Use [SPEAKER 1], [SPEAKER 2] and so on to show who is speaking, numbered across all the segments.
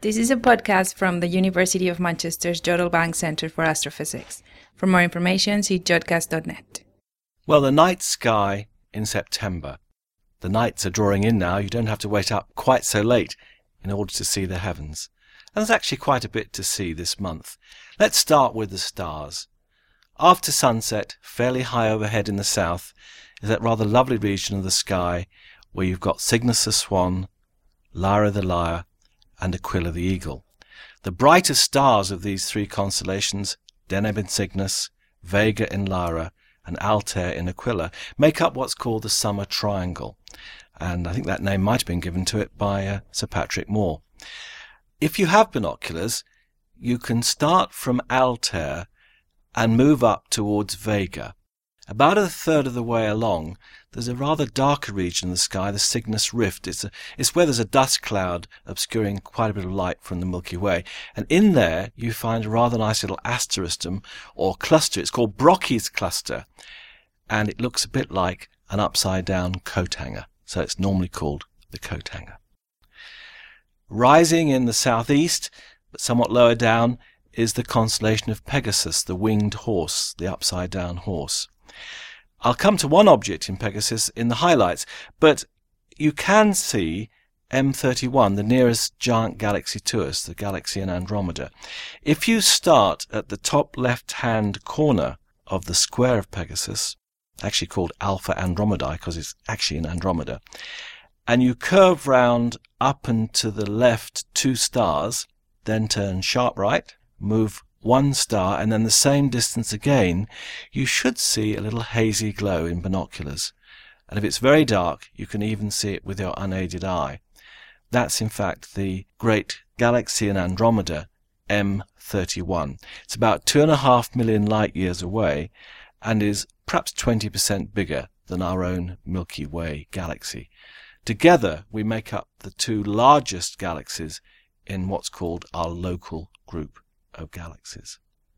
[SPEAKER 1] This is a podcast from the University of Manchester's Jodrell Bank Centre for Astrophysics. For more information, see jodcast.net.
[SPEAKER 2] Well, the night sky in September. The nights are drawing in now. You don't have to wait up quite so late in order to see the heavens. And there's actually quite a bit to see this month. Let's start with the stars. After sunset, fairly high overhead in the south, is that rather lovely region of the sky where you've got Cygnus the Swan, Lyra the Lyre, and Aquila the Eagle. The brightest stars of these three constellations, Deneb in Cygnus, Vega in Lyra, and Altair in Aquila, make up what's called the Summer Triangle. And I think that name might have been given to it by Sir Patrick Moore. If you have binoculars, you can start from Altair and move up towards Vega. About a third of the way along, there's a rather darker region of the sky, the Cygnus Rift. It's where there's a dust cloud obscuring quite a bit of light from the Milky Way. And in there, you find a rather nice little asterism or cluster. It's called Brocchi's cluster. And it looks a bit like an upside-down coat hanger. So it's normally called the coat hanger. Rising in the southeast, but somewhat lower down, is the constellation of Pegasus, the winged horse, the upside-down horse. I'll come to one object in Pegasus in the highlights, but you can see M31, the nearest giant galaxy to us, the galaxy in Andromeda. If you start at the top left-hand corner of the square of Pegasus, actually called Alpha Andromedae because it's actually in Andromeda, and you curve round up and to the left 2 stars, then turn sharp right, move 1 star, and then the same distance again, you should see a little hazy glow in binoculars. And if it's very dark, you can even see it with your unaided eye. That's in fact the great galaxy in Andromeda, M31. It's about 2.5 million light years away and is perhaps 20% bigger than our own Milky Way galaxy. Together, we make up the 2 largest galaxies in what's called our local group of galaxies.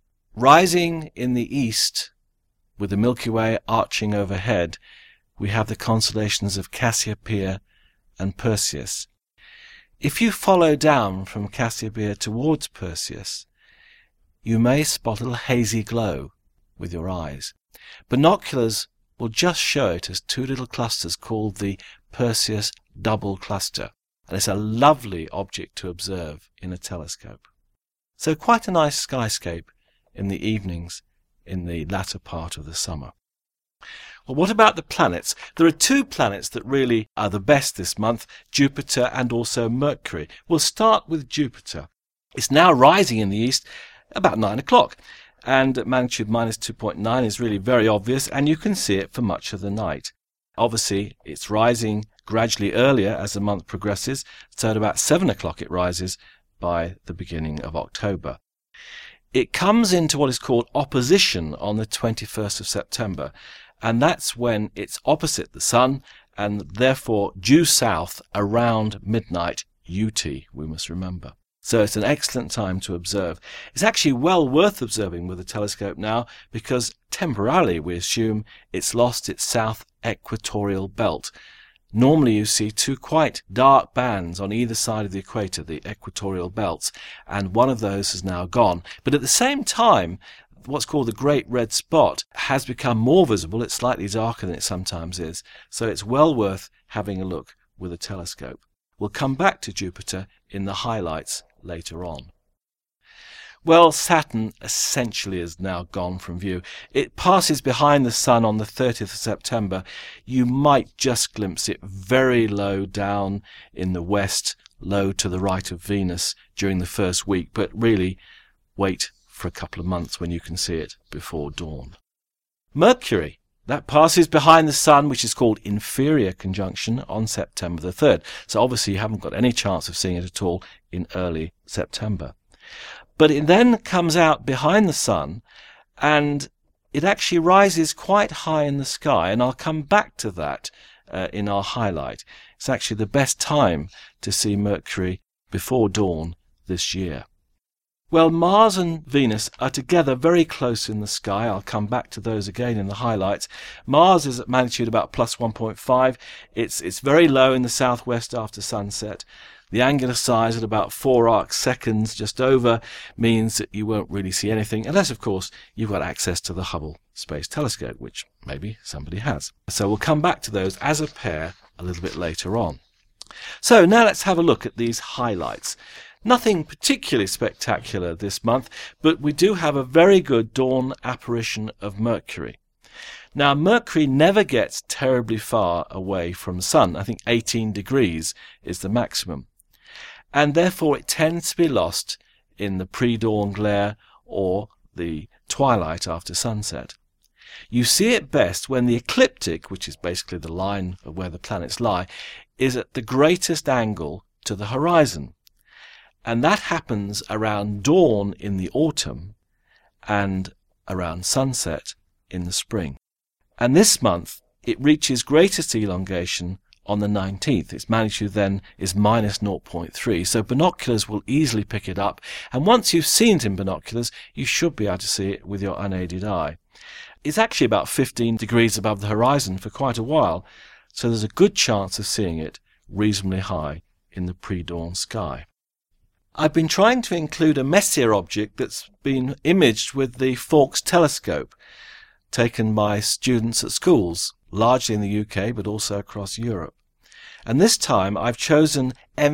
[SPEAKER 2] Rising in the east, with the Milky Way arching overhead, we have the constellations of Cassiopeia and Perseus. If you follow down from Cassiopeia towards Perseus, you may spot a little hazy glow with your eyes. Binoculars will just show it as 2 little clusters called the Perseus double cluster, and it's a lovely object to observe in a telescope. So quite a nice skyscape in the evenings in the latter part of the summer. Well, what about the planets? There are 2 planets that really are the best this month, Jupiter and also Mercury. We'll start with Jupiter. It's now rising in the east about 9 o'clock, and at magnitude minus 2.9 is really very obvious, and you can see it for much of the night. Obviously, it's rising gradually earlier as the month progresses, so at about 7 o'clock it rises by the beginning of October. It comes into what is called opposition on the 21st of September, and that's when it's opposite the Sun and therefore due south around midnight UT, we must remember. So it's an excellent time to observe. It's actually well worth observing with a telescope now because temporarily we assume it's lost its south equatorial belt. Normally you see 2 quite dark bands on either side of the equator, the equatorial belts, and one of those has now gone. But at the same time, what's called the Great Red Spot has become more visible. It's slightly darker than it sometimes is, so it's well worth having a look with a telescope. We'll come back to Jupiter in the highlights later on. Well, Saturn essentially is now gone from view. It passes behind the Sun on the 30th of September. You might just glimpse it very low down in the west, low to the right of Venus during the first week, but really wait for a couple of months when you can see it before dawn. Mercury, that passes behind the Sun, which is called inferior conjunction, on September the 3rd. So obviously you haven't got any chance of seeing it at all in early September. But it then comes out behind the Sun and it actually rises quite high in the sky, and I'll come back to that in our highlight. It's actually the best time to see Mercury before dawn this year. Well, Mars and Venus are together very close in the sky. I'll come back to those again in the highlights. Mars is at magnitude about plus 1.5. It's very low in the southwest after sunset. The angular size at about 4 arc seconds, just over, means that you won't really see anything, unless, of course, you've got access to the Hubble Space Telescope, which maybe somebody has. So we'll come back to those as a pair a little bit later on. So now let's have a look at these highlights. Nothing particularly spectacular this month, but we do have a very good dawn apparition of Mercury. Now, Mercury never gets terribly far away from the Sun. I think 18 degrees is the maximum. And therefore it tends to be lost in the pre-dawn glare or the twilight after sunset. You see it best when the ecliptic, which is basically the line of where the planets lie, is at the greatest angle to the horizon. And that happens around dawn in the autumn and around sunset in the spring. And this month it reaches greatest elongation on the 19th. Its magnitude then is minus 0.3, so binoculars will easily pick it up, and once you've seen it in binoculars, you should be able to see it with your unaided eye. It's actually about 15 degrees above the horizon for quite a while, so there's a good chance of seeing it reasonably high in the pre-dawn sky. I've been trying to include a Messier object that's been imaged with the Fawkes telescope, taken by students at schools, largely in the UK but also across Europe. And this time I've chosen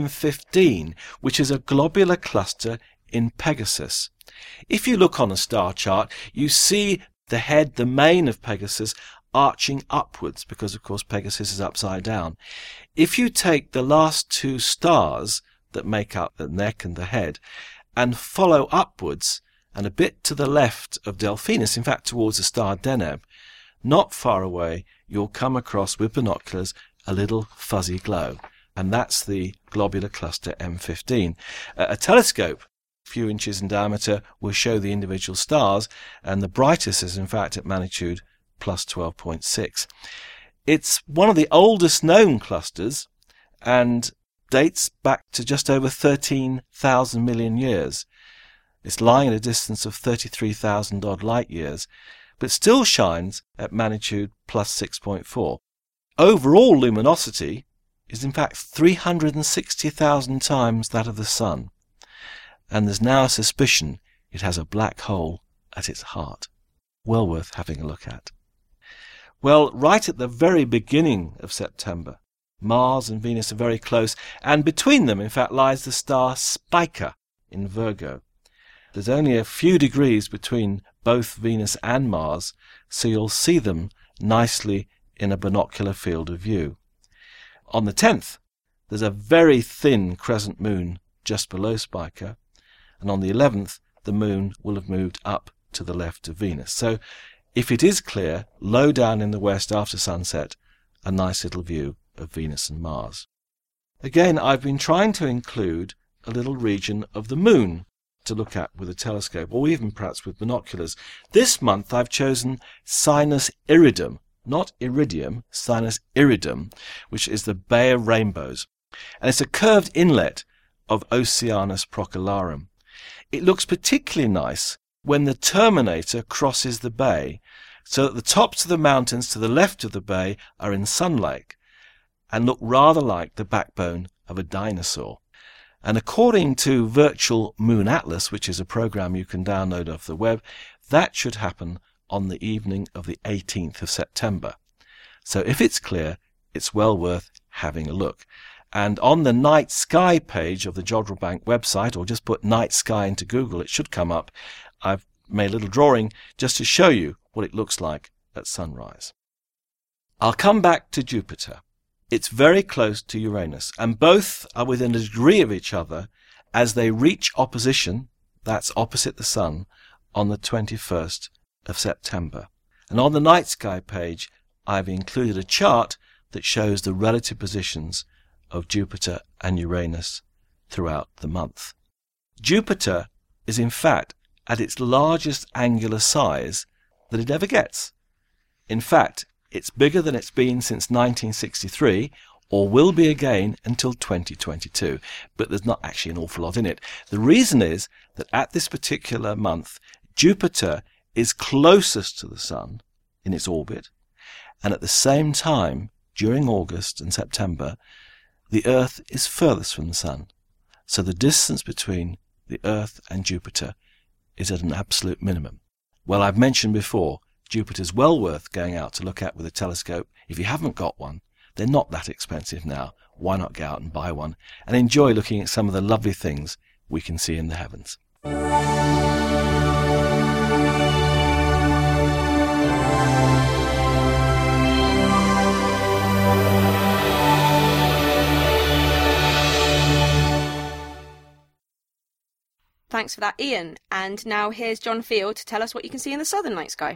[SPEAKER 2] M15, which is a globular cluster in Pegasus. If you look on a star chart, you see the head, the mane of Pegasus, arching upwards, because of course Pegasus is upside down. If you take the last two stars that make up the neck and the head and follow upwards and a bit to the left of Delphinus, in fact towards the star Deneb, not far away you'll come across with binoculars a little fuzzy glow, and that's the globular cluster M15. A telescope a few inches in diameter will show the individual stars, and the brightest is in fact at magnitude plus 12.6. It's one of the oldest known clusters and dates back to just over 13,000 million years. It's lying at a distance of 33,000 odd light years, but still shines at magnitude plus 6.4. Overall luminosity is in fact 360,000 times that of the Sun, and there's now a suspicion it has a black hole at its heart. Well worth having a look at. Well, right at the very beginning of September, Mars and Venus are very close, and between them in fact lies the star Spica in Virgo. There's only a few degrees between both Venus and Mars, so you'll see them nicely in a binocular field of view. On the 10th, there's a very thin crescent moon just below Spica, and on the 11th, the moon will have moved up to the left of Venus. So if it is clear, low down in the west after sunset, a nice little view of Venus and Mars. Again, I've been trying to include a little region of the moon to look at with a telescope, or even perhaps with binoculars. This month I've chosen Sinus Iridum, not Iridium, Sinus Iridum, which is the Bay of Rainbows. And it's a curved inlet of Oceanus Procellarum. It looks particularly nice when the terminator crosses the bay, so that the tops of the mountains to the left of the bay are in sunlight and look rather like the backbone of a dinosaur. And according to Virtual Moon Atlas, which is a program you can download off the web, that should happen on the evening of the 18th of September. So if it's clear, it's well worth having a look. And on the night sky page of the Jodrell Bank website, or just put night sky into Google, it should come up. I've made a little drawing just to show you what it looks like at sunrise. I'll come back to Jupiter. It's very close to Uranus, and both are within a degree of each other as they reach opposition, that's opposite the Sun, on the 21st of September. And on the night sky page, I've included a chart that shows the relative positions of Jupiter and Uranus throughout the month. Jupiter is in fact at its largest angular size that it ever gets. In fact, it's bigger than it's been since 1963, or will be again until 2022, but there's not actually an awful lot in it. The reason is that at this particular month, Jupiter is closest to the Sun in its orbit, and at the same time, during August and September, the Earth is furthest from the Sun. So the distance between the Earth and Jupiter is at an absolute minimum. Well, I've mentioned before, Jupiter's well worth going out to look at with a telescope. If you haven't got one, they're not that expensive now. Why not go out and buy one and enjoy looking at some of the lovely things we can see in the heavens?
[SPEAKER 3] Thanks for that, Ian. And now here's John Field to tell us what you can see in the southern night sky.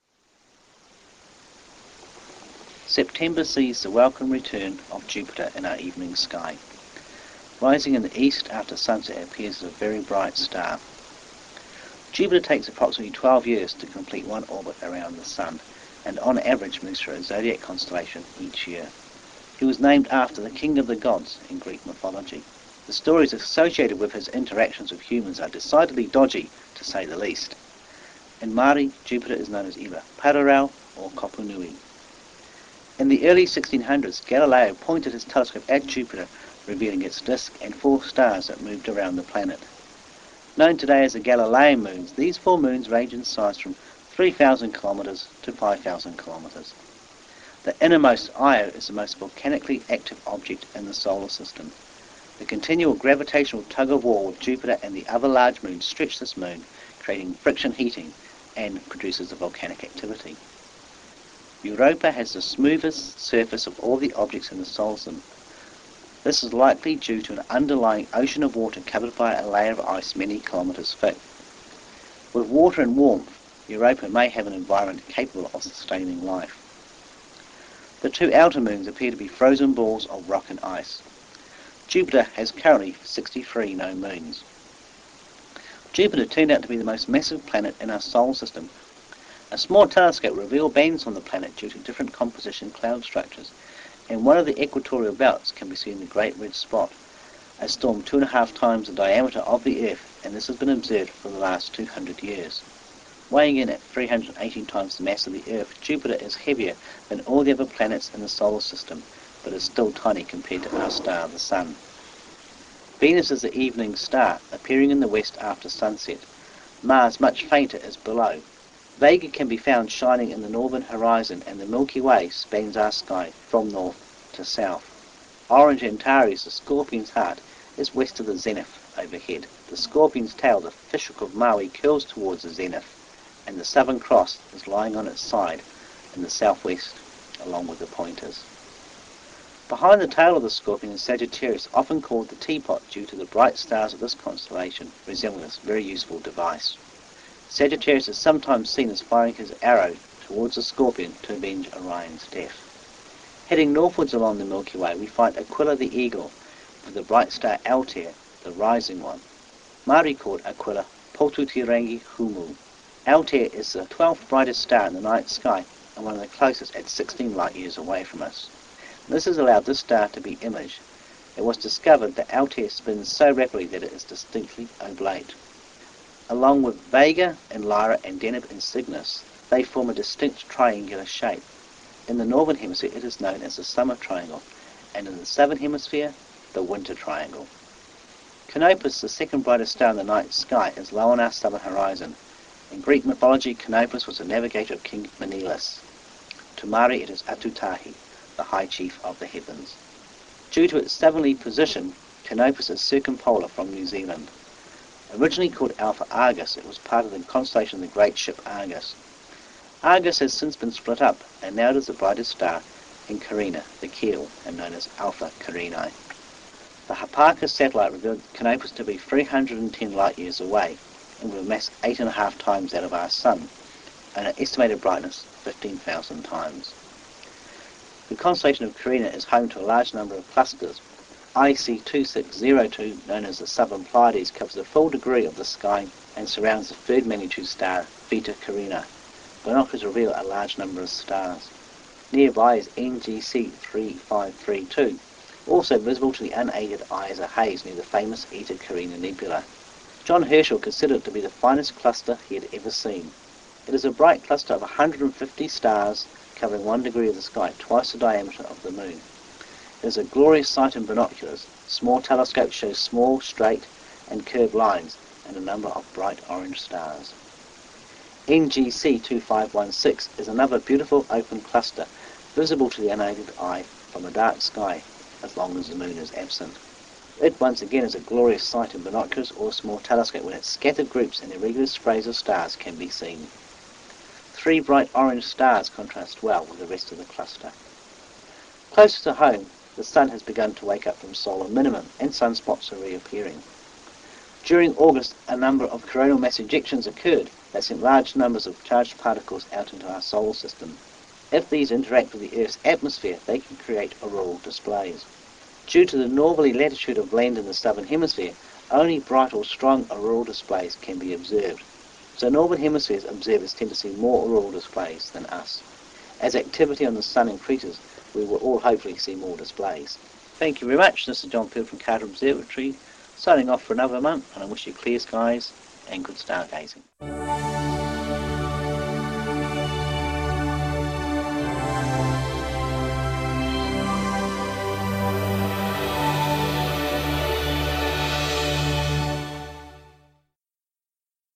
[SPEAKER 4] September sees the welcome return of Jupiter in our evening sky. Rising in the east after sunset, it appears as a very bright star. Jupiter takes approximately 12 years to complete one orbit around the Sun, and on average moves through a zodiac constellation each year. He was named after the king of the gods in Greek mythology. The stories associated with his interactions with humans are decidedly dodgy, to say the least. In Māori, Jupiter is known as either Pararau or Kopunui. In the early 1600s, Galileo pointed his telescope at Jupiter, revealing its disk and 4 stars that moved around the planet. Known today as the Galilean moons, these 4 moons range in size from 3,000 kilometres to 5,000 kilometres. The innermost Io is the most volcanically active object in the solar system. The continual gravitational tug-of-war with Jupiter and the other large moons stretch this moon, creating friction heating, and produces the volcanic activity. Europa has the smoothest surface of all the objects in the solar system. This is likely due to an underlying ocean of water covered by a layer of ice many kilometres thick. With water and warmth, Europa may have an environment capable of sustaining life. The 2 outer moons appear to be frozen balls of rock and ice. Jupiter has currently 63 known moons. Jupiter turned out to be the most massive planet in our solar system. A small telescope revealed bands on the planet due to different composition cloud structures. In one of the equatorial belts can be seen the Great Red Spot, a storm 2.5 times the diameter of the Earth, and this has been observed for the last 200 years. Weighing in at 318 times the mass of the Earth, Jupiter is heavier than all the other planets in the solar system, but is still tiny compared to our star, the Sun. Venus is the evening star, appearing in the west after sunset. Mars, much fainter, is below. Vega can be found shining in the northern horizon, and the Milky Way spans our sky from north to south. Orange Antares, the Scorpion's heart, is west of the zenith overhead. The Scorpion's tail, the fishhook of Maui, curls towards the zenith, and the Southern Cross is lying on its side in the southwest, along with the pointers. Behind the tail of the Scorpion is Sagittarius, often called the teapot due to the bright stars of this constellation resembling this very useful device. Sagittarius is sometimes seen as firing his arrow towards the Scorpion to avenge Orion's death. Heading northwards along the Milky Way, we find Aquila the Eagle with the bright star Altair, the rising one. Māori called Aquila Potutirangi Humu. Altair is the 12th brightest star in the night sky and one of the closest at 16 light years away from us. This has allowed this star to be imaged. It was discovered that Altair spins so rapidly that it is distinctly oblate. Along with Vega and Lyra and Deneb and Cygnus, they form a distinct triangular shape. In the northern hemisphere it is known as the summer triangle, and in the southern hemisphere, the winter triangle. Canopus, the second brightest star in the night sky, is low on our southern horizon. In Greek mythology, Canopus was the navigator of King Menelaus. To Māori it is Atutahi, the high chief of the heavens. Due to its southerly position, Canopus is circumpolar from New Zealand. Originally called Alpha Argus, it was part of the constellation of the great ship Argus. Argus has since been split up, and now it is the brightest star in Carina, the keel, and known as Alpha Carinae. The Hipparchus satellite revealed Canopus to be 310 light years away, and with a mass 8.5 times that of our Sun, and an estimated brightness 15,000 times. The constellation of Carina is home to a large number of clusters. IC 2602, known as the Southern Pleiades, covers a full degree of the sky and surrounds the third magnitude star, Beta Carina. Binoculars reveal a large number of stars. Nearby is NGC 3532, Also visible to the unaided eye is a haze near the famous Eta Carina Nebula. John Herschel considered it to be the finest cluster he had ever seen. It is a bright cluster of 150 stars covering 1 degree of the sky, twice the diameter of the moon. It is a glorious sight in binoculars. Small telescopes show small, straight and curved lines and a number of bright orange stars. NGC 2516 is another beautiful open cluster, visible to the unaided eye from a dark sky as long as the moon is absent. It once again is a glorious sight in binoculars or a small telescope when its scattered groups and irregular sprays of stars can be seen. 3 bright orange stars contrast well with the rest of the cluster. Closer to home, the sun has begun to wake up from solar minimum and sunspots are reappearing. During August, a number of coronal mass ejections occurred that sent large numbers of charged particles out into our solar system. If these interact with the Earth's atmosphere, they can create auroral displays. Due to the northerly latitude of land in the southern hemisphere, only bright or strong auroral displays can be observed. So northern hemisphere's observers tend to see more auroral displays than us. As activity on the sun increases, we will all hopefully see more displays. Thank you very much. This is John Field from Carter Observatory, signing off for another month, and I wish you clear skies and good stargazing.